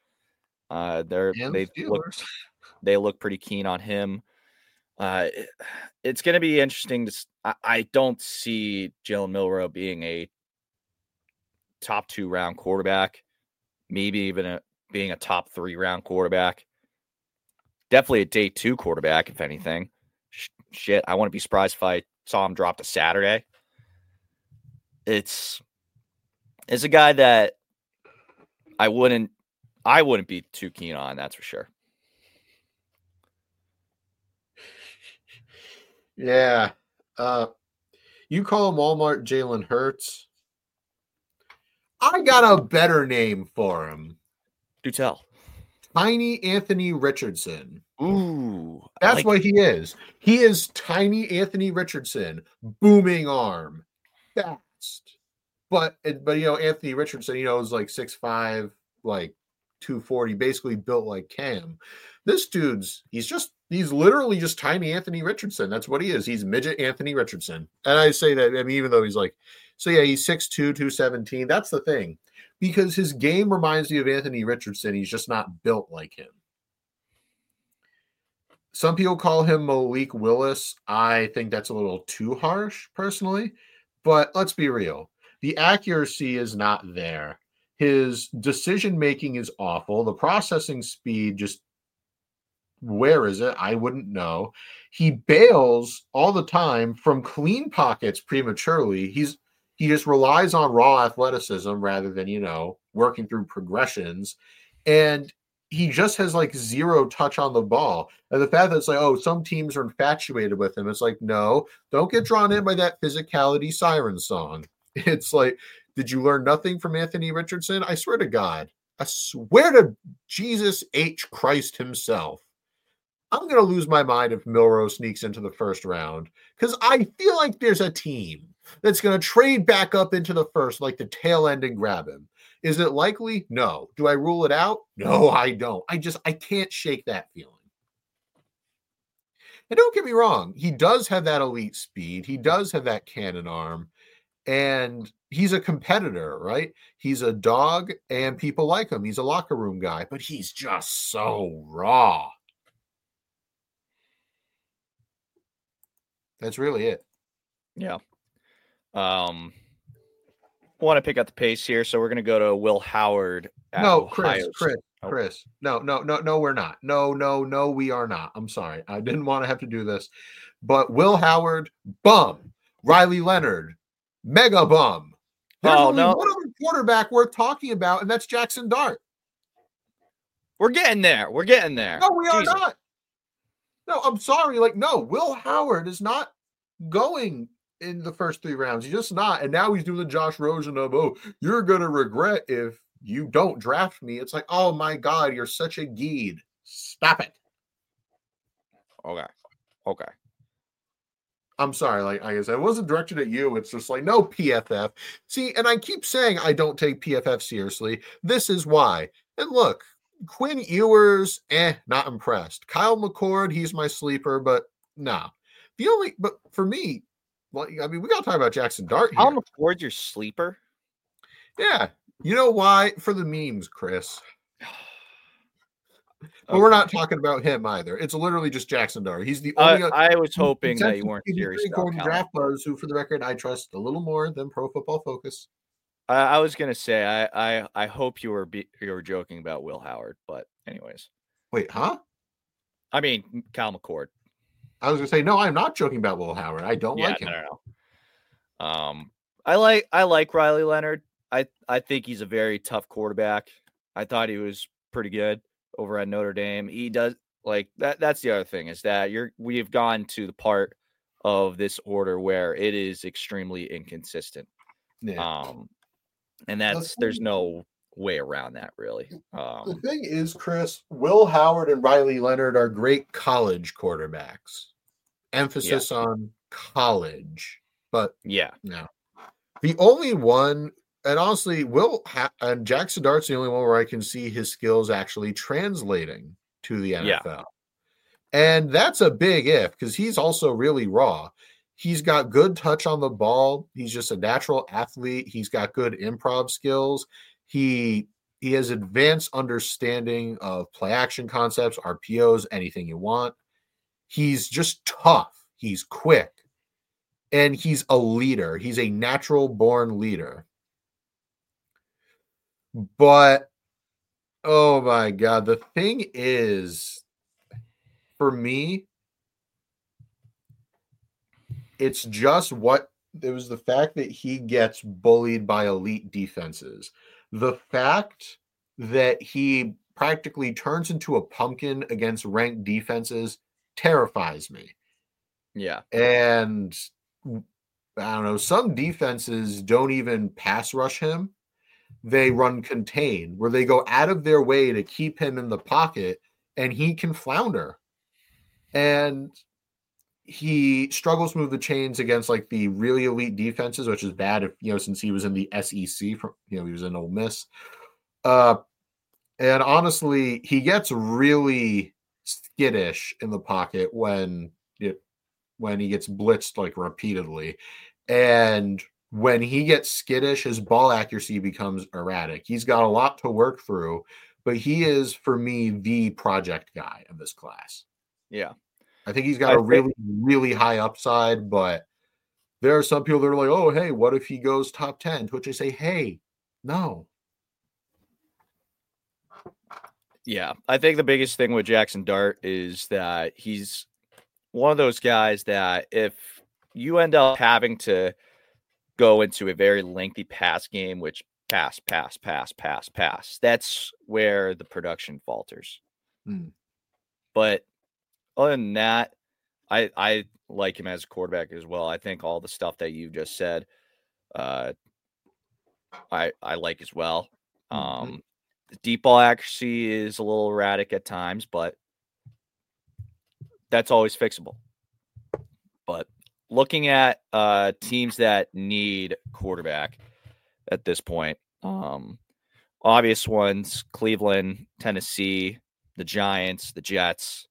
They look pretty keen on him. It's going to be interesting I don't see Jalen Milroe being a top 2 round quarterback, maybe even being a top 3 round quarterback. Definitely a day 2 quarterback, if anything. Shit, I wouldn't be surprised if I saw him drop to Saturday. It's a guy that I wouldn't be too keen on, that's for sure. Yeah. You call him Walmart Jalen Hurts. I got a better name for him. Do tell. Tiny Anthony Richardson. Ooh. That's what he is. He is Tiny Anthony Richardson. Booming arm. Fast. But Anthony Richardson, is like 6'5", like 240, basically built like Cam. This dude's he's literally just Tiny Anthony Richardson. That's what he is. He's midget Anthony Richardson. And I say that, even though he's like, he's 6'2", 217. That's the thing. Because his game reminds me of Anthony Richardson. He's just not built like him. Some people call him Malik Willis. I think that's a little too harsh, personally. But let's be real. The accuracy is not there. His decision-making is awful. The processing speed just, where is it? I wouldn't know. He bails all the time from clean pockets prematurely. He just relies on raw athleticism rather than, working through progressions. And he just has like zero touch on the ball. And the fact that it's like, some teams are infatuated with him. It's like, no, don't get drawn in by that physicality siren song. It's like, did you learn nothing from Anthony Richardson? I swear to God. I swear to Jesus H. Christ himself. I'm going to lose my mind if Milroe sneaks into the first round because I feel like there's a team that's going to trade back up into the first, like the tail end, and grab him. Is it likely? No. Do I rule it out? No, I don't. I can't shake that feeling. And don't get me wrong. He does have that elite speed. He does have that cannon arm. And he's a competitor, right? He's a dog and people like him. He's a locker room guy, but he's just so raw. That's really it. Yeah. Want to pick up the pace here, so we're going to go to Will Howard. No, Chris. No, we're not. No, we are not. I'm sorry. I didn't want to have to do this. But Will Howard, bum. Riley Leonard, mega bum. There's only one other quarterback worth talking about, and that's Jackson Dart. We're getting there. No, we are not. No, I'm sorry. Will Howard is not going in the first 3 rounds. He's just not. And now he's doing the Josh Rosen of, you're going to regret if you don't draft me. It's like, oh my God, you're such a geed. Stop it. Okay. I'm sorry. Like I said, it wasn't directed at you. It's just like, no, PFF. See, and I keep saying I don't take PFF seriously. This is why. And look, Quinn Ewers, not impressed. Kyle McCord, he's my sleeper, but nah. But for me, we got to talk about Jackson Dart here. Kyle McCord, your sleeper? Yeah. You know why? For the memes, Chris. But we're not talking about him either. It's literally just Jackson Dart. He's the only. I was hoping that you weren't serious about draft players who, for the record, I trust a little more than Pro Football Focus. I was gonna say I hope you were joking about Will Howard, but anyways. Wait, huh? I mean Kyle McCord. I was gonna say no. I'm not joking about Will Howard. I don't like him. No. I like Riley Leonard. I think he's a very tough quarterback. I thought he was pretty good over at Notre Dame. He does like that. That's the other thing is that we've gone to the part of this order where it is extremely inconsistent. Yeah. And there's no way around that, really. The thing is, Chris, Will Howard and Riley Leonard are great college quarterbacks. Emphasis on college. But yeah. No. The only one And honestly, and Jackson Dart's the only one where I can see his skills actually translating to the Yeah. NFL. And that's a big if, because he's also really raw. He's got good touch on the ball. He's just a natural athlete. He's got good improv skills. He has advanced understanding of play action concepts, RPOs, anything you want. He's just tough. He's quick. And he's a leader. He's a natural born leader. But oh my God, the thing is, for me, it's just it was the fact that he gets bullied by elite defenses. The fact that he practically turns into a pumpkin against ranked defenses terrifies me. Yeah. And I don't know, some defenses don't even pass rush him. They run contain, where they go out of their way to keep him in the pocket, and he can flounder. And he struggles to move the chains against like the really elite defenses, which is bad if, since he was in the SEC from, he was in Ole Miss. And honestly, he gets really skittish in the pocket when he gets blitzed like repeatedly. And when he gets skittish, his ball accuracy becomes erratic. He's got a lot to work through, but he is, for me, the project guy of this class. Yeah. I think he's got a really, really high upside, but there are some people that are like, oh, hey, what if he goes top 10? To which I say, hey, no. Yeah. I think the biggest thing with Jackson Dart is that he's one of those guys that if you end up having to go into a very lengthy pass game, which pass, that's where the production falters. But other than that, I like him as a quarterback as well. I think all the stuff that you just said, I like as well. Deep ball accuracy is a little erratic at times, but that's always fixable. But looking at teams that need quarterback at this point, obvious ones: Cleveland, Tennessee, the Giants, the Jets.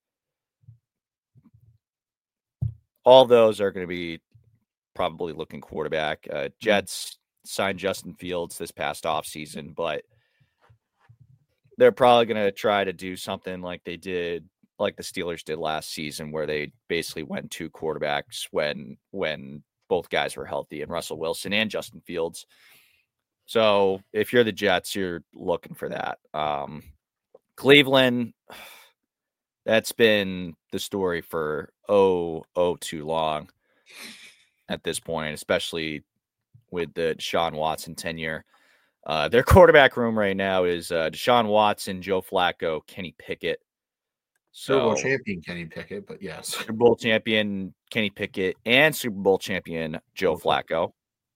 All those are going to be probably looking quarterback. Jets signed Justin Fields this past offseason, but they're probably going to try to do something like they did, like the Steelers did last season, where they basically went 2 quarterbacks when both guys were healthy, and Russell Wilson and Justin Fields. So if you're the Jets, you're looking for that. Cleveland, that's been the story for too long at this point, especially with the Deshaun Watson tenure. Their quarterback room right now is Deshaun Watson, Joe Flacco, Kenny Pickett. Super Bowl champion Kenny Pickett, but yes. Super Bowl champion Kenny Pickett and Super Bowl champion Joe Flacco.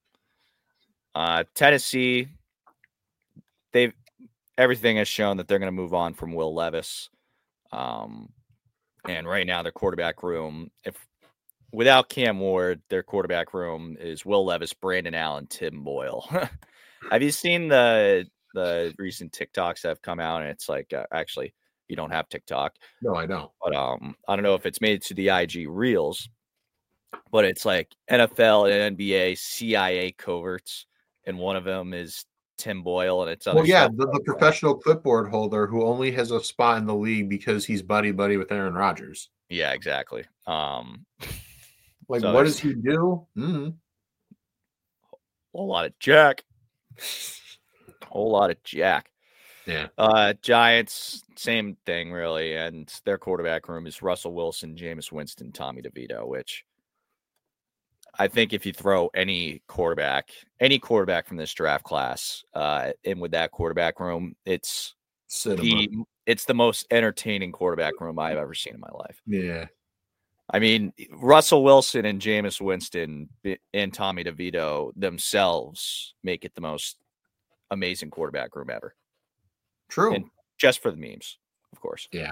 Tennessee, everything has shown that they're going to move on from Will Levis. And right now their quarterback room, without Cam Ward, their quarterback room is Will Levis, Brandon Allen, Tim Boyle. Have you seen the recent TikToks that have come out? And it's like, actually, you don't have TikTok. No, I don't. But I don't know if it's made to the IG Reels, but it's like NFL and NBA CIA coverts, and one of them is Tim Boyle, and it's the professional clipboard holder who only has a spot in the league because he's buddy with Aaron Rodgers. Yeah, exactly. What does he do? A whole lot of Jack. Whole lot of Jack. Yeah. Giants, same thing, really. And their quarterback room is Russell Wilson, Jameis Winston, Tommy DeVito, which I think if you throw any quarterback from this draft class in with that quarterback room, it's the most entertaining quarterback room I've ever seen in my life. Yeah. I mean, Russell Wilson and Jameis Winston and Tommy DeVito themselves make it the most amazing quarterback room ever. True. And just for the memes, of course. Yeah.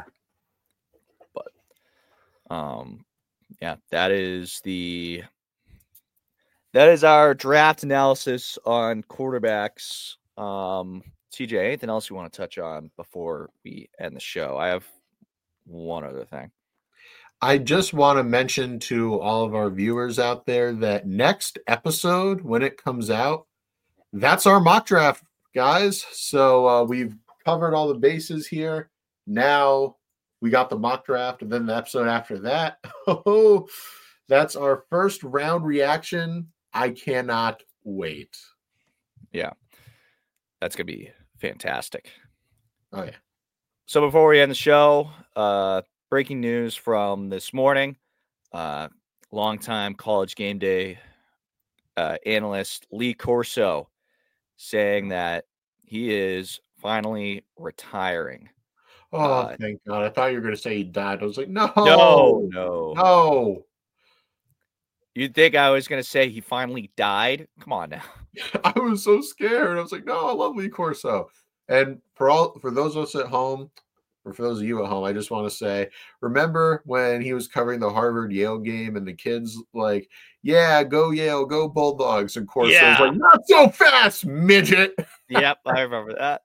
But, yeah, that is the that is our draft analysis on quarterbacks. TJ, anything else you want to touch on before we end the show? I have one other thing. I just want to mention to all of our viewers out there that next episode, when it comes out, that's our mock draft, guys. So we've covered all the bases here. Now we got the mock draft, and then the episode after that. Oh, that's our first round reaction. I cannot wait. Yeah, that's going to be fantastic. Oh, yeah. So before we end the show, breaking news from this morning, longtime College Game Day analyst Lee Corso saying that he is finally retiring. Oh, thank God. I thought you were going to say he died. I was like, no. You'd think I was going to say he finally died? Come on now. I was so scared. I was like, no, I love Lee Corso. And for those of us at home, or for those of you at home, I just want to say, remember when he was covering the Harvard-Yale game and the kids like, yeah, go Yale, go Bulldogs. And Corso was like, not so fast, midget. Yep, I remember that.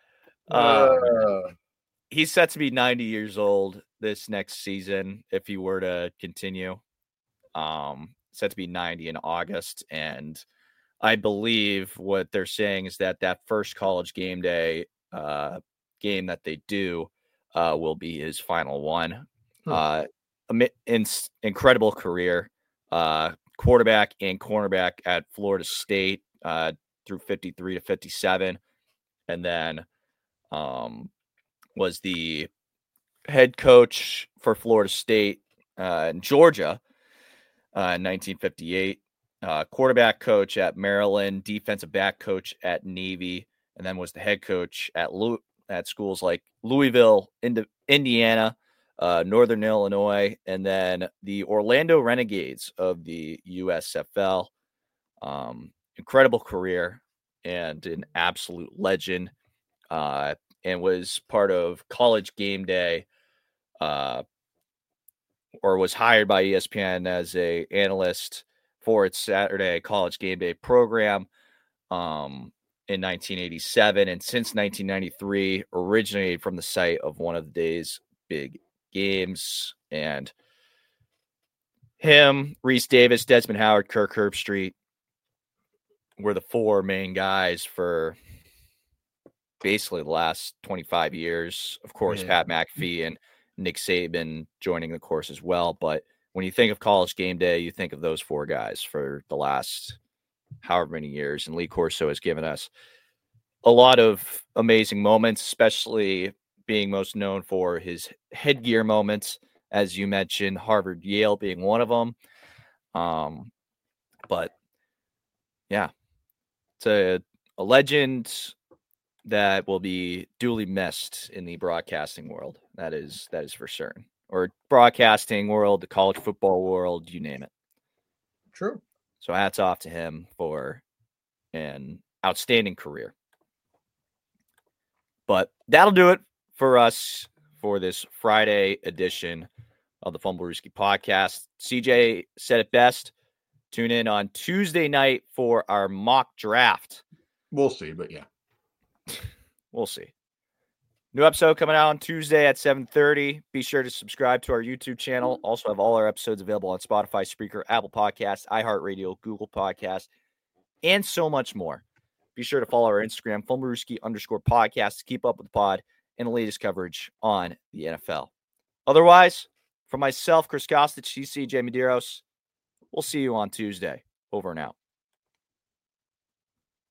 He's set to be 90 years old this next season if he were to continue. Set to be 90 in August. And I believe what they're saying is that first College Game Day game that they do will be his final one. Incredible career. Quarterback and cornerback at Florida State through 53 to 57. And then was the head coach for Florida State in Georgia in 1958. Quarterback coach at Maryland, defensive back coach at Navy, and then was the head coach at schools like Louisville, Indiana, Northern Illinois, and then the Orlando Renegades of the USFL. Incredible career and an absolute legend, and was part of College Game Day, or was hired by ESPN as a analyst for its Saturday College Game Day program in 1987. And since 1993, originated from the site of one of the day's big games. And him, Reese Davis, Desmond Howard, Kirk Herbstreit were the four main guys for basically the last 25 years. Of course, Pat McAfee and Nick Saban joining the course as well. But when you think of College Game Day, you think of those four guys for the last however many years. And Lee Corso has given us a lot of amazing moments, especially being most known for his headgear moments, as you mentioned, Harvard, Yale being one of them. But yeah, it's a legend that will be duly missed in the broadcasting world. That is for certain. Or broadcasting world, the college football world, you name it. True. So hats off to him for an outstanding career. But that'll do it for us for this Friday edition of the Fumblerooski podcast. CJ said it best. Tune in on Tuesday night for our mock draft. We'll see, but yeah. We'll see. New episode coming out on Tuesday at 7:30. Be sure to subscribe to our YouTube channel. Also have all our episodes available on Spotify, Spreaker, Apple Podcasts, iHeartRadio, Google Podcasts, and so much more. Be sure to follow our Instagram, Fumblerooski_podcast, to keep up with the pod and the latest coverage on the NFL. Otherwise, for myself, Chris Kostic, CJ Medeiros, we'll see you on Tuesday. Over and out.